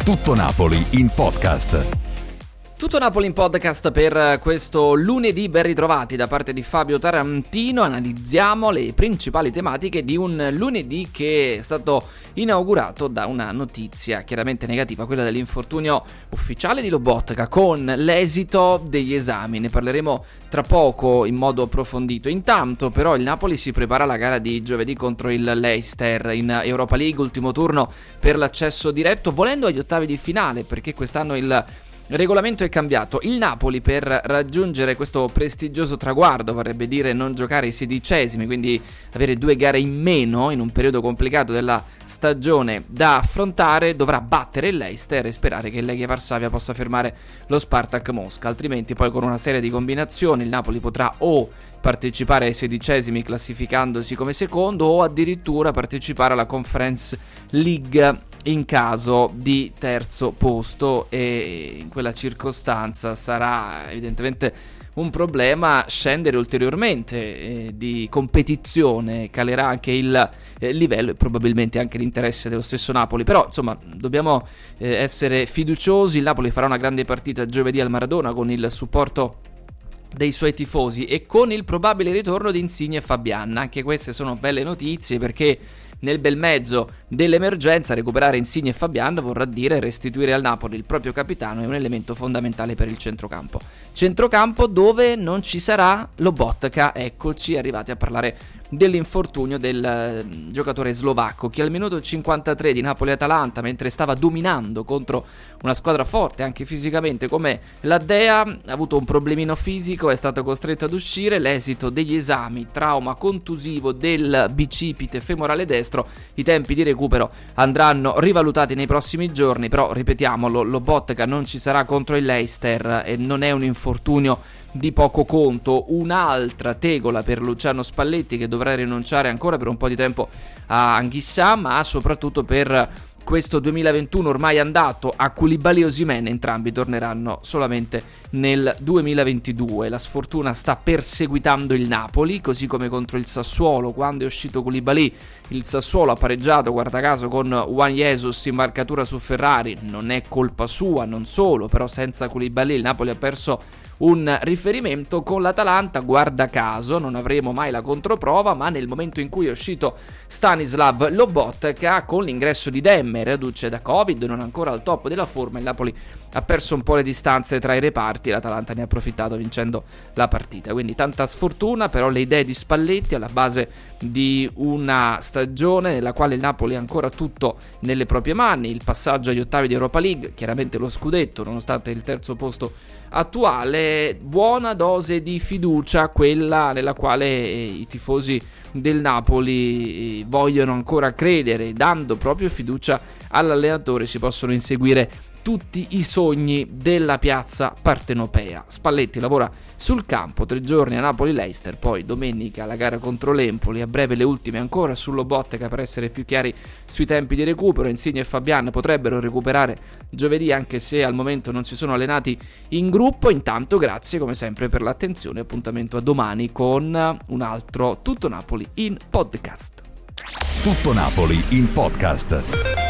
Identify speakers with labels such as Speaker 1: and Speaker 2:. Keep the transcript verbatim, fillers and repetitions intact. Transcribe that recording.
Speaker 1: Tutto Napoli in podcast.
Speaker 2: Tutto Napoli in podcast per questo lunedì, ben ritrovati da parte di Fabio Tarantino. Analizziamo le principali tematiche di un lunedì che è stato inaugurato da una notizia chiaramente negativa, quella dell'infortunio ufficiale di Lobotka con l'esito degli esami. Ne parleremo tra poco in modo approfondito. Intanto però il Napoli si prepara alla gara di giovedì contro il Leicester in Europa League, ultimo turno per l'accesso diretto, volendo agli ottavi di finale, perché quest'anno il Il regolamento è cambiato. Il Napoli, per raggiungere questo prestigioso traguardo, vorrebbe dire non giocare i sedicesimi, quindi avere due gare in meno in un periodo complicato della stagione da affrontare, dovrà battere il Leicester e sperare che il Legia Varsavia possa fermare lo Spartak Mosca. Altrimenti poi con una serie di combinazioni il Napoli potrà o partecipare ai sedicesimi classificandosi come secondo o addirittura partecipare alla Conference League in caso di terzo posto, e in quella circostanza sarà evidentemente un problema scendere ulteriormente eh, di competizione, calerà anche il eh, livello e probabilmente anche l'interesse dello stesso Napoli. Però insomma dobbiamo eh, essere fiduciosi. Il Napoli farà una grande partita giovedì al Maradona con il supporto dei suoi tifosi e con il probabile ritorno di Insigne e Fabian. Anche queste sono belle notizie, perché nel bel mezzo dell'emergenza recuperare Insigne e Fabian vorrà dire restituire al Napoli il proprio capitano, è un elemento fondamentale per il centrocampo. Centrocampo dove non ci sarà Lobotka. Eccoci arrivati a parlare dell'infortunio del uh, giocatore slovacco che al minuto cinquantatré di Napoli-Atalanta, mentre stava dominando contro una squadra forte anche fisicamente come la Dea, ha avuto un problemino fisico, è stato costretto ad uscire. L'esito degli esami, trauma contusivo del bicipite femorale destro, i tempi di recupero andranno rivalutati nei prossimi giorni, però ripetiamolo, Lobotka non ci sarà contro il Leicester e non è un infortunio di poco conto. Un'altra tegola per Luciano Spalletti, che dovrà rinunciare ancora per un po' di tempo a Anghissà, ma soprattutto per questo duemilaventuno ormai andato a Koulibaly e Osimhen. Entrambi torneranno solamente nel duemilaventidue. La sfortuna sta perseguitando il Napoli, così come contro il Sassuolo. Quando è uscito Koulibaly, il Sassuolo ha pareggiato, guarda caso, con Juan Jesus in marcatura su Ferrari. Non è colpa sua, non solo, però senza Koulibaly il Napoli ha perso un riferimento. Con l'Atalanta, guarda caso, non avremo mai la controprova, ma nel momento in cui è uscito Stanislav Lobotka, con l'ingresso di Demmer, reduce da Covid, non ancora al top della forma, il Napoli ha perso un po' le distanze tra i reparti, l'Atalanta ne ha approfittato vincendo la partita. Quindi tanta sfortuna, però le idee di Spalletti alla base di una stagione nella quale il Napoli ha ancora tutto nelle proprie mani, il passaggio agli ottavi di Europa League, chiaramente lo scudetto nonostante il terzo posto attuale, buona dose di fiducia, quella nella quale i tifosi del Napoli vogliono ancora credere. Dando proprio fiducia all'allenatore si possono inseguire tutti i sogni della piazza partenopea. Spalletti lavora sul campo, tre giorni a Napoli-Leicester, poi domenica la gara contro l'Empoli, a breve le ultime ancora su Lobotka per essere più chiari sui tempi di recupero. Insigne e Fabian potrebbero recuperare giovedì, anche se al momento non si sono allenati in gruppo. Intanto grazie come sempre per l'attenzione, appuntamento a domani con un altro Tutto Napoli in podcast.
Speaker 1: Tutto Napoli in podcast.